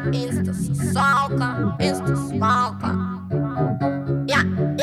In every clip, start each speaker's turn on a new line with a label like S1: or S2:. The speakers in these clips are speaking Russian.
S1: инста-сосалка, инста-свалка. Я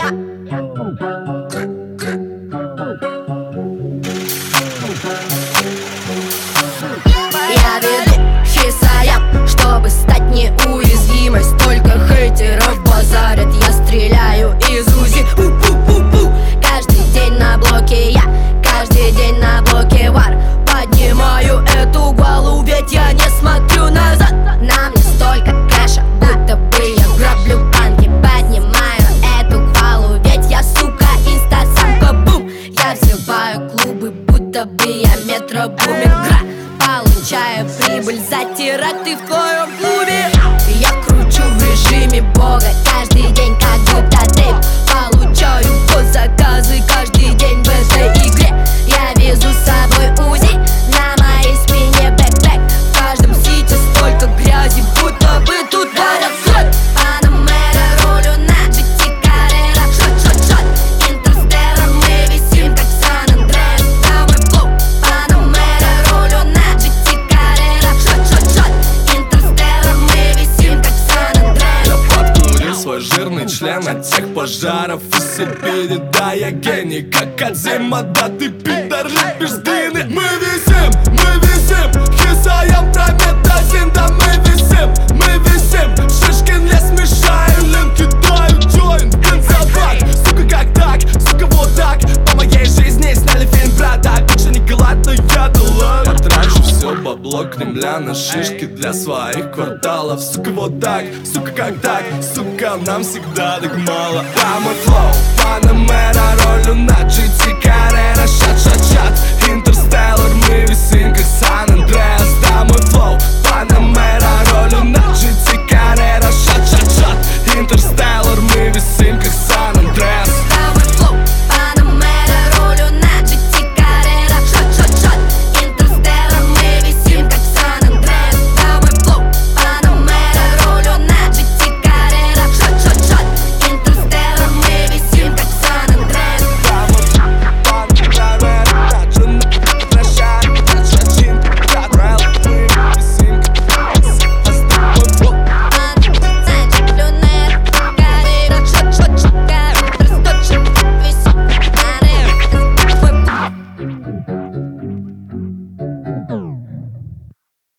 S1: веду хисаям, чтобы стать неуязвимой. Столько хейтеров базарят, я стреляю из УЗИ. Каждый день на блоке я, каждый день на блоке вар. Поднимаю эту голову, ведь я не смотрю назад. На мне столько кэша, будто бы я граблю банки. Поднимаю эту голову, ведь я, сука, инстасамка. Бум! Я взрываю клубы, будто бы я метро бумингра. Получаю прибыль за теракты в твоем клубе. Я кручу в режиме бога каждый день, как будто Дэйв. Получаю госзаказы каждый день в этой игре. Я везу с собой УЗИ, на моей спине бэкпэк. В каждом сите столько грязи, будто бы тут горят флэт. Панамера, рулю на GT Carrera. Шот-шот-шот, Интерстеллар, мы висим как Сан-Андреас. Да, мой флоу. Панамера, рулю на GT Carrera. Шот-шот-шот, Интерстеллар, мы висим как Сан-Андреас.
S2: Я подкурил свой жирный член от тех пожаров в Сибири. Да, я гений, как Кодзима, да ты пидор, любишь длины. Мы висим, хисаям прометазин, да мы висим. Шишкин лес мешаю, линки даю, джойнт, бензобак. Сука, как так, сука, вот так. По моей жизни сняли фильм про так. Больше не голод, но я долой. Я трачу все бабло Кремля на шишки для своих кварталов. Сука, вот так, сука, как так. Сука, нам всегда так мало. Да, мой флоу, Панамера, ролю на GT Carrera. Шат-шат-шат, Интерстеллар, мы висим как Сан